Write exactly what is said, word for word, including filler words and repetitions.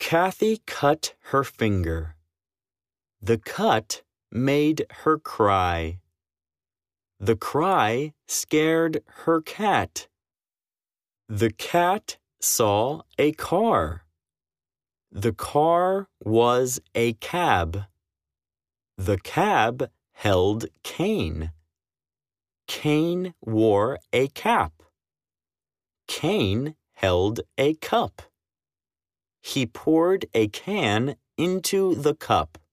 Kathy cut her finger. The cut made her cry. The cry scared her cat. The cat saw a car. The car was a cab. The cab held Cain. Cain wore a cap. Cain held a cup. He poured a can into the cup.